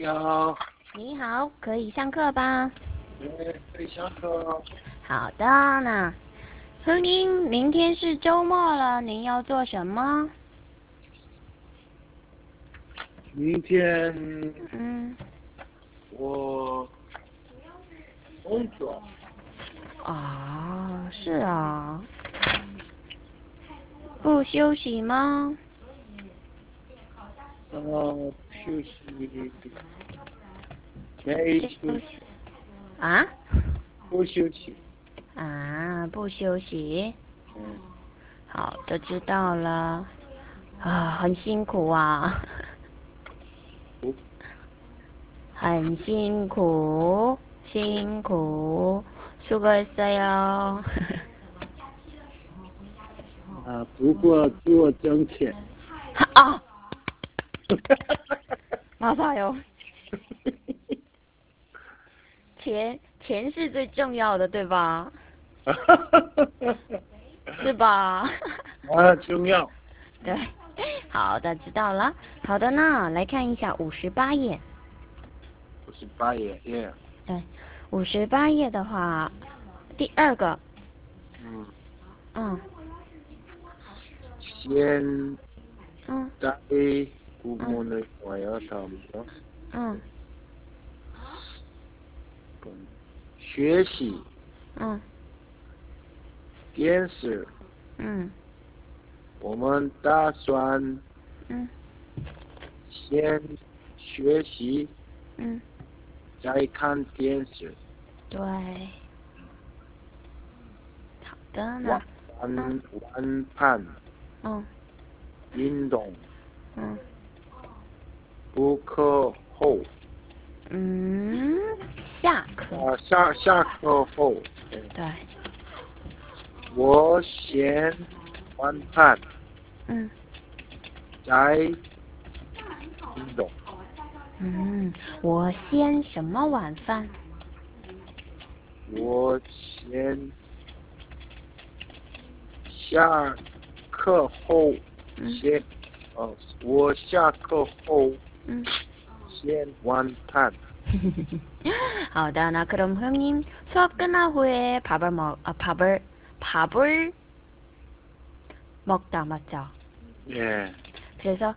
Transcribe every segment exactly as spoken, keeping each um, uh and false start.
你好。 你好，可以上课吧？ 对，可以上课。 好的，那亨英，明天是周末了，您要做什么？ 明天嗯， 我工作。 啊，是啊，不休息吗？ 呃，休息，没休休息， 息啊？ 不休息。 啊，不休息。 嗯， 好的，知道了。啊，很辛苦啊， 不， 很辛苦，辛苦，수고했어요。 啊，不过多挣钱。 啊，맞아요。 钱钱是最重要的，对吧？是吧？ 啊，重要。 对，好的，知道了。好的呢，来看一下五十八页。 不是八页耶。 对，五十八页的话，第二个， 嗯， 嗯现嗯在我嗯们我要怎么嗯学习嗯电视？ 嗯我们打算嗯先学习， 嗯， 再看电视。 对，好的晚呢，嗯晚晚饭嗯运动， 嗯不课后。 嗯，下课， 啊，下下课后，嗯对， 我先晚饭， 嗯再运动。 嗯，我先什么晚饭？ 我先下课后嗯先，哦，我下课后嗯。 先晚饭。 好的, 나 그럼 형님 수업 끝난 후에 밥을 먹, 아, 밥을, 밥을 먹다, 맞죠? 예, 그래서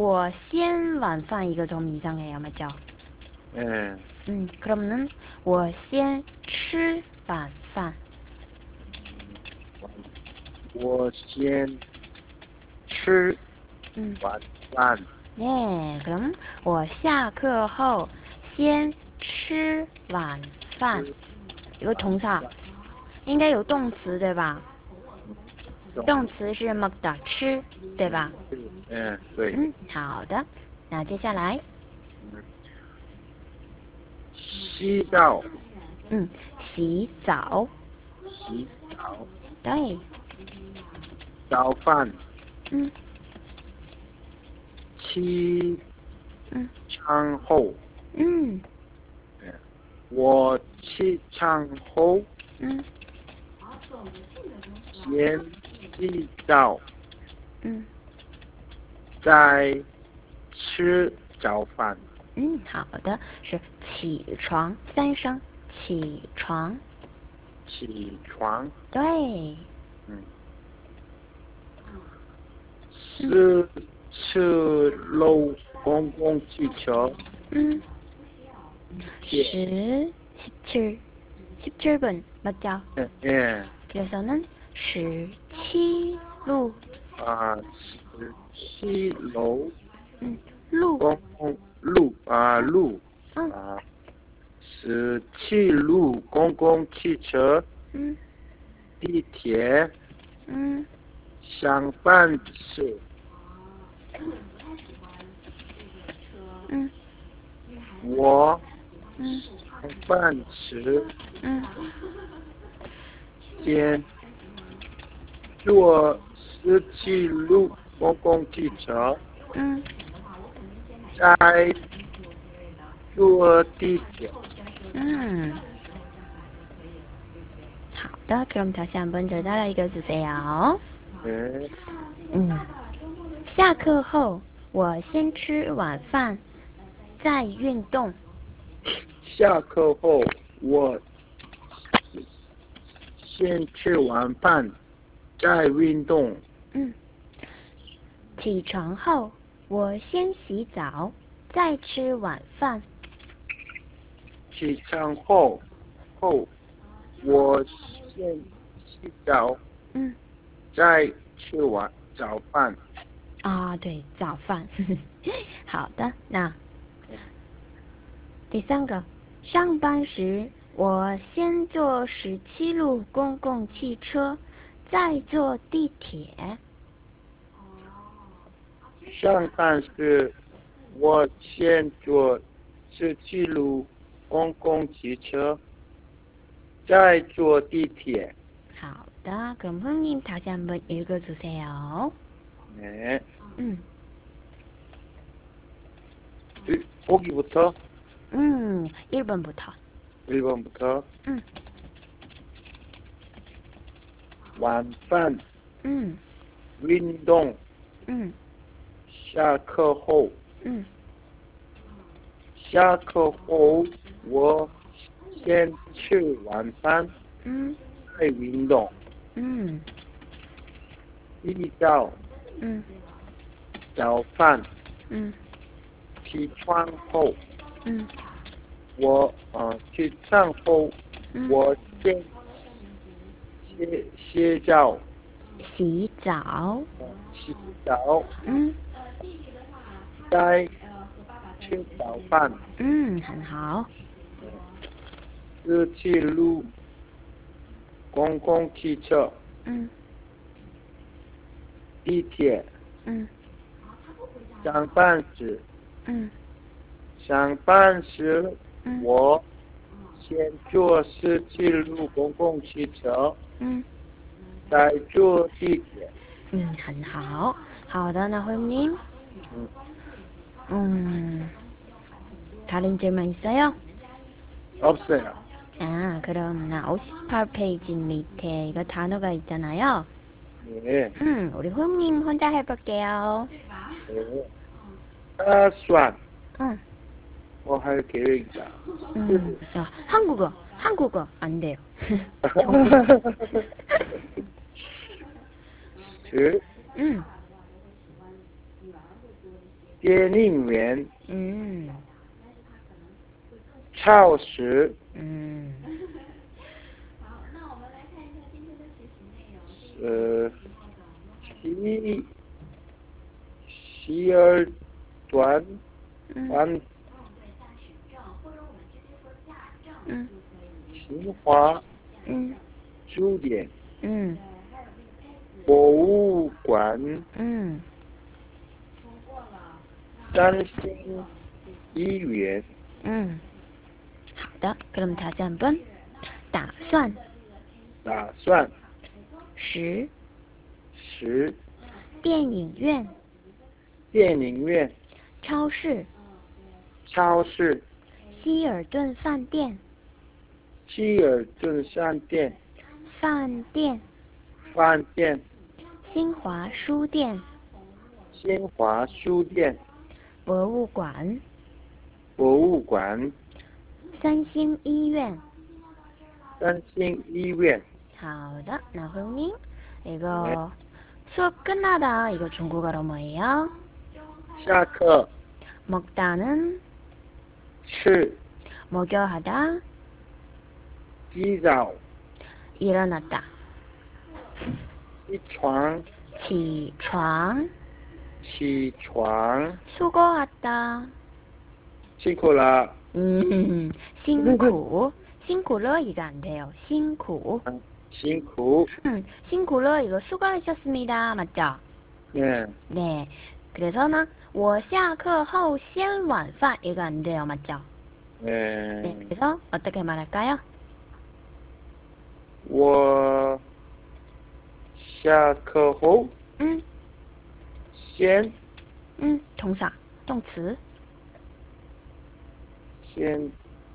我先晚饭一个钟 이상해요, 맞죠? 예. 음, 그러면은 我先吃晚饭. 我先吃 음, 晚饭。 네, 그럼 我下课后先吃晚饭. 이거 晚 동사. 饭。 应该有动词,对吧? 嗯，懂。 动词是 먹다, 吃,对吧? 对，嗯，对。 嗯，好的。那接下来， 嗯，洗澡。 嗯，洗澡， 洗澡。 对， 早饭。 嗯起嗯床后。 嗯嗯，我起床后嗯先洗澡， 嗯再吃早饭。 嗯，好的，是起床三声，起床， 起床。 对， 嗯， 嗯是吃路公共汽车。 嗯， 铁。 十십칠 십칠 분 맞죠? 예, 예. 그래서는 십칠 루, 아, 시, 로, 음, 루, 공, 루, 아, 루, 응, 아, 시七路 公共汽车, 嗯地铁, 嗯上班时, 嗯我嗯上班时嗯先坐十七路 公共汽车， 嗯。 再坐地铁。 음, 好的, 그럼 다시 한번 잘 따라 읽어주세요. 네. 음, 下课后我先吃晚饭在运动。 下课后我先吃完饭再运动。 嗯。起床后我先洗澡，再吃晚饭。 起床后后我先洗澡， 嗯。 再吃完早饭。 啊，对，早饭。好的，那第三个，上班时我先坐十七路公共汽车，再坐地铁。 上班时我先坐十七路公共汽车，再坐地铁。 好的，그럼 형님 다시 한번 읽어주세요. 네. 음. 보기부터 음, 일 번부터. 일 번부터 음. 완판, 음. 운동, 음. 下课后 음. 下课后我先吃晚饭， 음. 再运动。 음. 洗澡 음. 早饭 음. 起床后 음. 我呃起床后 음. 我先洗洗澡洗澡。 洗澡 음. 再吃早饭。 음, 很好。 十七路公共汽车、 음. 地铁、 음. 上班时 음. 上班时 음. 我先坐十七路公共汽车， 음. 再坐地铁。 음, 很好。好的，那辉님. 음, 음. 다른 질문 있어요? 없어요. 아, 그럼 나 오십팔 페이지 밑에 이거 단어가 있잖아요. 네, 음, 우리 호영님 혼자 해볼게요. 네.打算 응. 뭐 할 계획이다. 음, 야, 한국어, 한국어 안 돼요. 정신. 十 음. 电影院、 음. 超市、 음. 呃西西二端 음. 端 음. 清华 음. 书店、 음. 博物馆、 음. 三星医院。 음. 好的, 그럼 다시 한번. 打算打算十十电影院电影院、 超市超市、 希尔顿饭店希尔顿商店、 饭店饭店、 新华书店新华书店、 博物馆博物馆、 三星医院。 三星医院。 好的，那형님 네. 이거 수업 끝나다 이거 중국어로 뭐예요? 下课 먹다는 吃 먹여 하다 洗澡 일어났다 起床起床起床 수고하다 辛苦了 음,辛苦 辛苦了 이거 안 돼요.辛苦辛苦 음, 辛苦了 이거 수고하셨습니다. 맞죠? 네. 네. 그래서는 我下课后先晚饭 이거 안 돼요. 맞죠? 네. 네. 그래서 어떻게 말할까요? 我下课后 음, 先 음, 동사, 动词先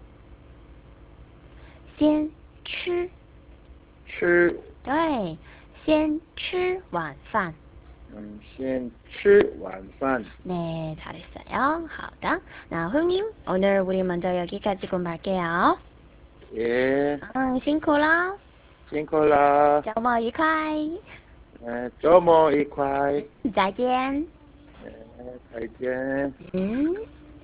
先吃吃对先吃晚饭嗯，先吃晚饭。 네, 잘했어요. 好的. 나 흥님, 오늘 우리 먼저 여기까지 공부할게요. 예, 응,辛苦了. 辛苦了。 周末愉快. 呃，周末愉快。 再见. 呃，再见。 嗯。